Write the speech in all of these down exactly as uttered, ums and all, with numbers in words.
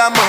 damo.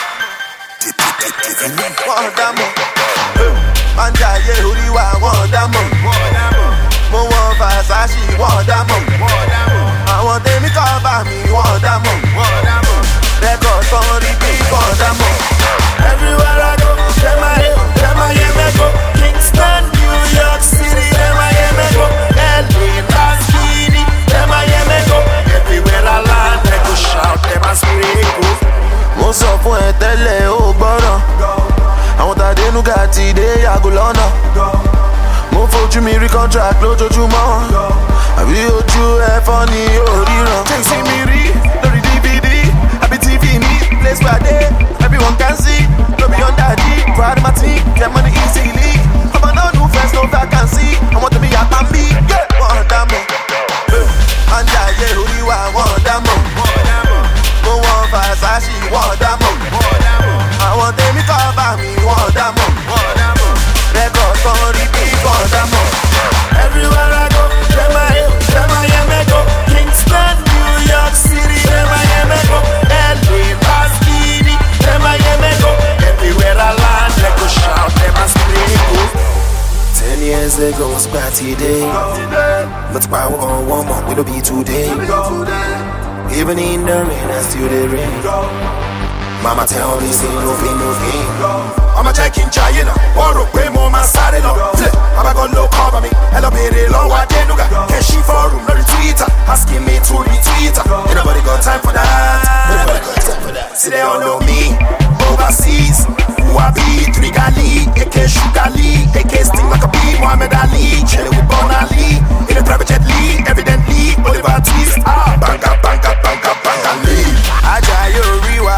Wọ́n damo. Manjaye Uriwa wọ́n damo. Mo wọ́n Versace wọ́n damo. Àwọn tèmi kọ́ bá mi wọ́n damo. Record tán rí bí wọ́n damo. Everywhere I go, dem I hear, dem I hear me go. Kingston, New York City, dem I hear me go. L A, Las Vegas, dem I hear me go. Everywhere I land, they go shout, dem I scream go. Mo sọ fún ẹ tẹ́lẹ̀ ó gbọ́ràn. Àwọn tàdé Nugatti dé yàgò lọ́nà. Mo fojú mi rí contract lójoojúmọ́. Àbí ojú ẹ̀fọ́ ni òríran. Ṣé ìsìn mi rí lórí D V D? Àbí T V ní place where I dey? Everyone can see, no be under D. Proud of my team, get money easily. Come on, no new friends, no vacancy. I want to be a family, yeah. Wọ́n dá mọ̀. Manjaye Uriwa wọ́n dá mọ̀. Mo wọ́n Versace wọ́n dá mọ̀. Àwọn tèmi kọ́ bá mi wọ́n dá mọ̀. Record tán rí bí wọ́n dá mọ̀. Everywhere I go, dem I hear, dem I hear me go. Kingston, New York City, dem I hear me go. L A, Las Vegas, dem I hear me go. Everywhere I land, they go shout, dem I scream go. Ten years ago, it's party day. But why we gon' warm up, we don't be today. Even in the rain, I still the rain. Mama tell me, say no pain, no pain. I'm a check in China, or a way more, my side in flip. I'm a gon' low cover me, and I'll pay the low, I didn't know. Can she for room, no retweeter, asking me to retweet. Ain't nobody got time for that. Nobody got time for that. See, they all know me, overseas. Who I be, Trigger Lee, A K Sugar Lee, A K Sting like a bee, Muhammad Ali, chillin' with Bon Ali, in a private jet Lee, evidently, Oliver Twist, ah, banga, banga, banga, banga Lee. Ajayi Uriwa,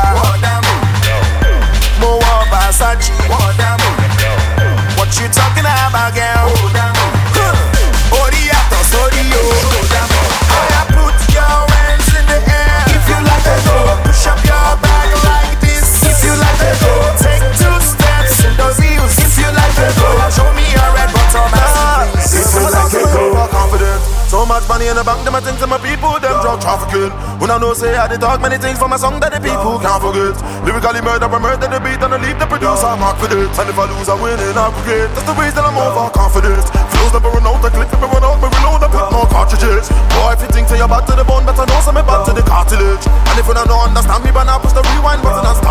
Mo wọ́n Versace, what you talking about, girl? Ori yàtọ̀ sórí o. Oya put your hands in the air. If you like to go, push up your back like this. If you like to go, take two steps in those heels. If you like to go, show me your red bottom ass. If you like to go, confident. So much money in the bank, them I think to my people, them drug trafficking. When I know say I did talk many things for my song that the people can't forget. Lyrically murder, I murder the beat and I leave the producer, I'm mark for it. And if I lose, I win and I regret. That's the reason I'm overconfident. Flows never run out, the clip never run out, me reload, I put more cartridges. Boy, if you think say you're back to the bone, better know some me back to the cartilage. And if you don't understand me, but now push the rewind button and